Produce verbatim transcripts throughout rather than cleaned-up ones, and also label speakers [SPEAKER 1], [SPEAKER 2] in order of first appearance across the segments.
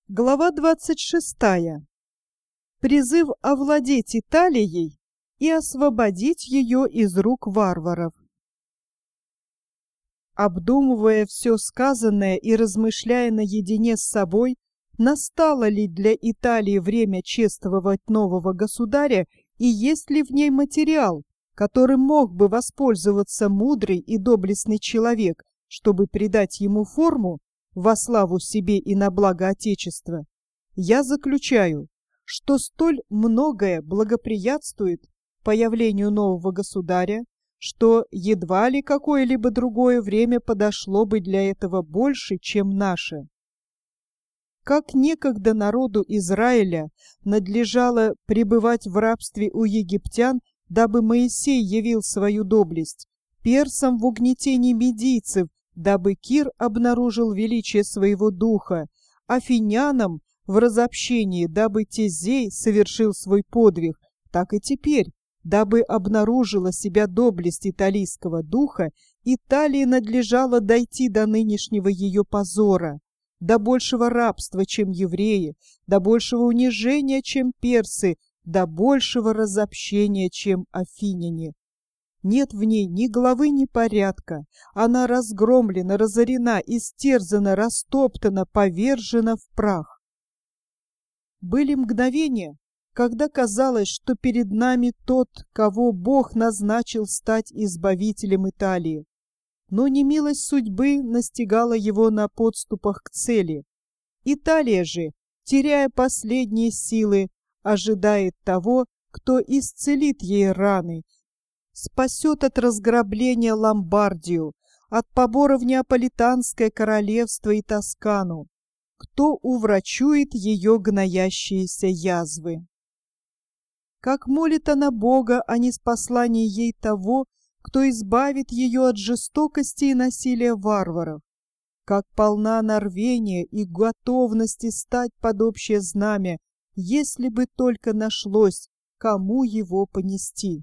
[SPEAKER 1] Глава двадцать шестая. Призыв овладеть Италией и освободить ее из рук варваров. Обдумывая все сказанное и размышляя наедине с собой, настало ли для Италии время чествовать нового государя и есть ли в ней материал, которым мог бы воспользоваться мудрый и доблестный человек, чтобы придать ему форму во славу себе и на благо Отечества, я заключаю, что столь многое благоприятствует появлению нового государя, что едва ли какое-либо другое время подошло бы для этого больше, чем наше. Как некогда народу Израиля надлежало пребывать в рабстве у египтян, дабы Моисей явил свою доблесть, персам в угнетении медийцев, дабы Кир обнаружил величие своего духа, афинянам в разобщении, дабы Тезей совершил свой подвиг, так и теперь, дабы обнаружила себя доблесть италийского духа, Италии надлежало дойти до нынешнего ее позора, до большего рабства, чем евреи, до большего унижения, чем персы, до большего разобщения, чем афиняне. Нет в ней ни главы, ни порядка. Она разгромлена, разорена, истерзана, растоптана, повержена в прах. Были мгновения, когда казалось, что перед нами тот, кого Бог назначил стать избавителем Италии. Но немилость судьбы настигала его на подступах к цели. Италия же, теряя последние силы, ожидает того, кто исцелит ей раны, спасет от разграбления Ломбардию, от побора в Неаполитанское королевство и Тоскану, кто уврачует ее гноящиеся язвы. Как молит она Бога о неспослании ей того, кто избавит ее от жестокости и насилия варваров, как полна она рвения и готовности стать под общее знамя, если бы только нашлось, кому его понести.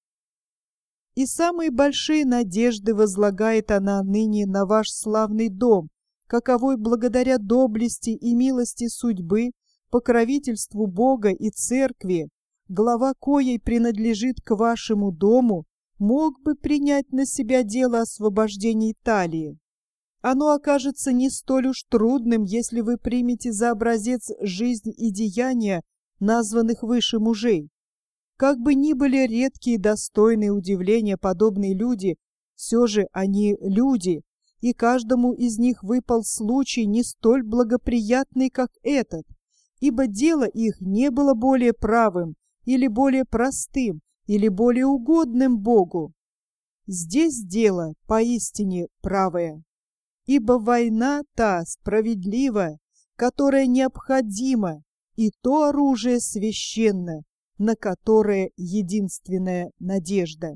[SPEAKER 1] И самые большие надежды возлагает она ныне на ваш славный дом, каковой благодаря доблести и милости судьбы, покровительству Бога и Церкви, глава коей принадлежит к вашему дому, мог бы принять на себя дело освобождения Италии. Оно окажется не столь уж трудным, если вы примете за образец жизнь и деяния названных выше мужей. Как бы ни были редкие и достойные удивления подобные люди, все же они люди, и каждому из них выпал случай не столь благоприятный, как этот, ибо дело их не было более правым, или более простым, или более угодным Богу. Здесь дело поистине правое, ибо война та справедлива, которая необходима, и то оружие священно, на которое единственная надежда.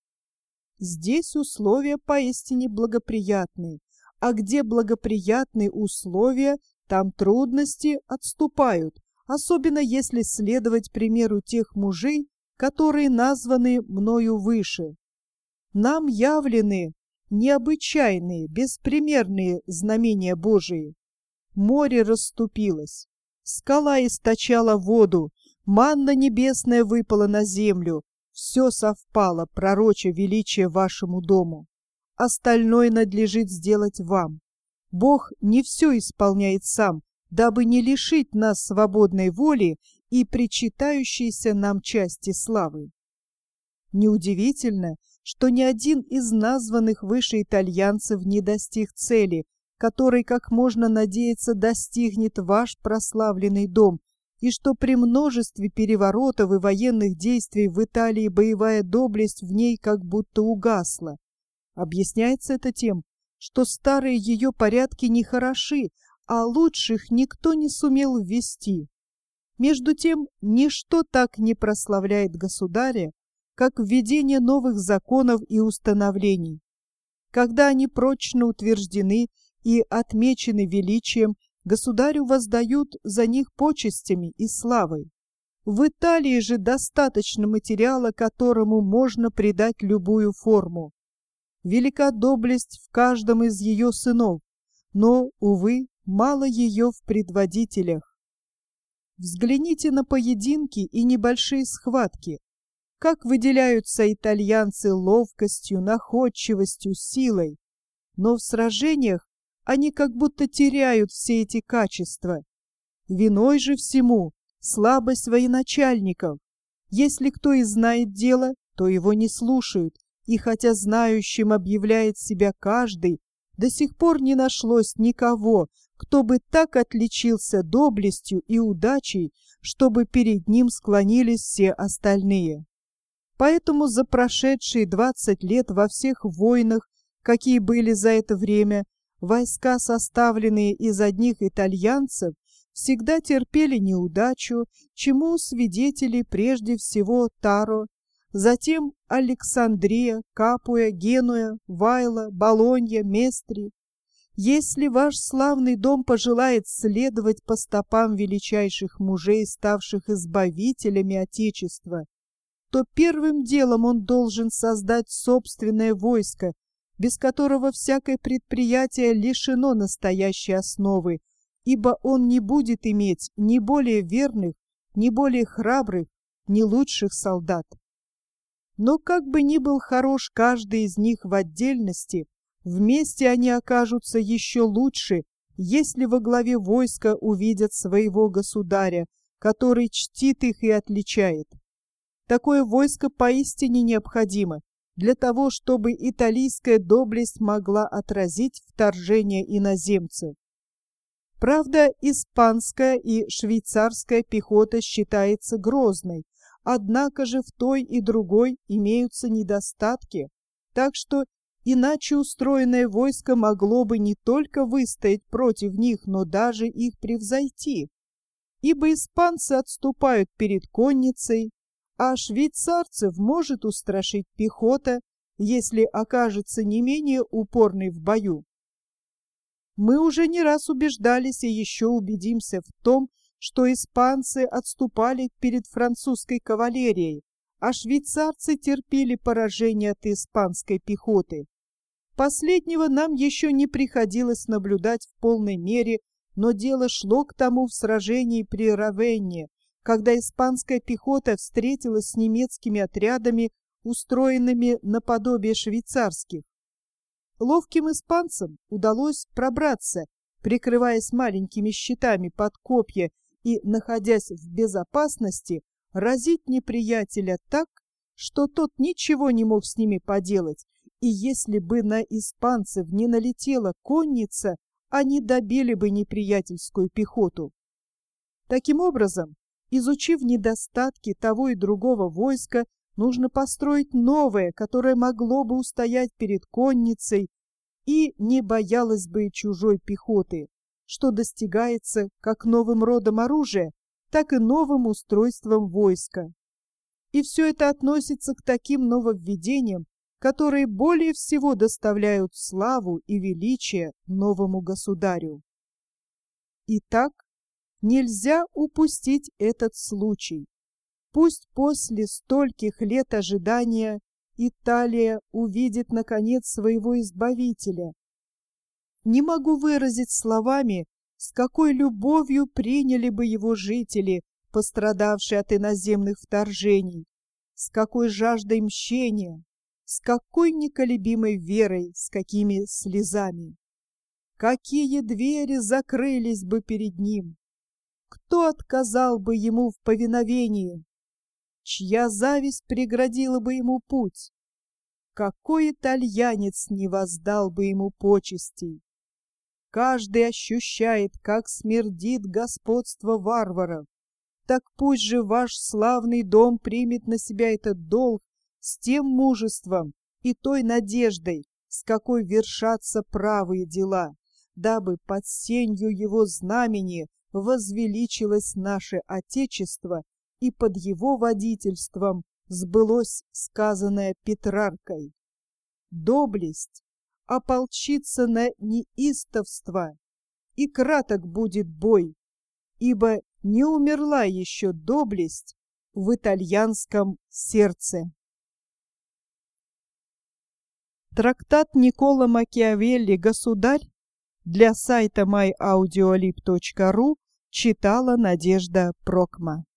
[SPEAKER 1] Здесь условия поистине благоприятны, а где благоприятные условия, там трудности отступают, особенно если следовать примеру тех мужей, которые названы мною выше. Нам явлены необычайные, беспримерные знамения Божии. Море расступилось, скала источала воду, манна небесная выпала на землю, все совпало, пророча величие вашему дому. Остальное надлежит сделать вам. Бог не все исполняет сам, дабы не лишить нас свободной воли и причитающейся нам части славы. Неудивительно, что ни один из названных выше итальянцев не достиг цели, которой, как можно надеяться, достигнет ваш прославленный дом, и что при множестве переворотов и военных действий в Италии боевая доблесть в ней как будто угасла. Объясняется это тем, что старые ее порядки не хороши, а лучших никто не сумел ввести. Между тем, ничто так не прославляет государя, как введение новых законов и установлений. Когда они прочно утверждены и отмечены величием, государю воздают за них почестями и славой. В Италии же достаточно материала, которому можно придать любую форму. Велика доблесть в каждом из ее сынов, но, увы, мало ее в предводителях. Взгляните на поединки и небольшие схватки. Как выделяются итальянцы ловкостью, находчивостью, силой. Но в сражениях они как будто теряют все эти качества. Виной же всему слабость военачальников. Если кто и знает дело, то его не слушают, и хотя знающим объявляет себя каждый, до сих пор не нашлось никого, кто бы так отличился доблестью и удачей, чтобы перед ним склонились все остальные. Поэтому за прошедшие двадцать лет во всех войнах, какие были за это время, войска, составленные из одних итальянцев, всегда терпели неудачу, чему свидетели прежде всего Таро, затем Александрия, Капуя, Генуя, Вайла, Болонья, Местри. Если ваш славный дом пожелает следовать по стопам величайших мужей, ставших избавителями Отечества, то первым делом он должен создать собственное войско, без которого всякое предприятие лишено настоящей основы, ибо он не будет иметь ни более верных, ни более храбрых, ни лучших солдат. Но как бы ни был хорош каждый из них в отдельности, вместе они окажутся еще лучше, если во главе войска увидят своего государя, который чтит их и отличает. Такое войско поистине необходимо для того, чтобы италийская доблесть могла отразить вторжение иноземцев. Правда, испанская и швейцарская пехота считается грозной, однако же в той и другой имеются недостатки, так что иначе устроенное войско могло бы не только выстоять против них, но даже их превзойти, ибо испанцы отступают перед конницей, а швейцарцев может устрашить пехота, если окажется не менее упорной в бою. Мы уже не раз убеждались и еще убедимся в том, что испанцы отступали перед французской кавалерией, а швейцарцы терпели поражение от испанской пехоты. Последнего нам еще не приходилось наблюдать в полной мере, но дело шло к тому в сражении при Равенне, когда испанская пехота встретилась с немецкими отрядами, устроенными наподобие швейцарских. Ловким испанцам удалось пробраться, прикрываясь маленькими щитами под копья и, находясь в безопасности, разить неприятеля так, что тот ничего не мог с ними поделать, и если бы на испанцев не налетела конница, они добили бы неприятельскую пехоту. Таким образом, изучив недостатки того и другого войска, нужно построить новое, которое могло бы устоять перед конницей и не боялось бы чужой пехоты, что достигается как новым родом оружия, так и новым устройством войска. И все это относится к таким нововведениям, которые более всего доставляют славу и величие новому государю. Итак, нельзя упустить этот случай. Пусть после стольких лет ожидания Италия увидит, наконец, своего избавителя. Не могу выразить словами, с какой любовью приняли бы его жители, пострадавшие от иноземных вторжений, с какой жаждой мщения, с какой неколебимой верой, с какими слезами. Какие двери закрылись бы перед ним! Кто отказал бы ему в повиновении? Чья зависть преградила бы ему путь? Какой итальянец не воздал бы ему почестей? Каждый ощущает, как смердит господство варваров. Так пусть же ваш славный дом примет на себя этот долг с тем мужеством и той надеждой, с какой вершатся правые дела, дабы под сенью его знамени возвеличилось наше Отечество, и под его водительством сбылось сказанное Петраркой. Доблесть ополчится на неистовство, и краток будет бой, ибо не умерла еще доблесть в итальянском сердце. Трактат Никколо Макиавелли «Государь» Для сайта май аудиолиб точка ру читала Надежда Прокма.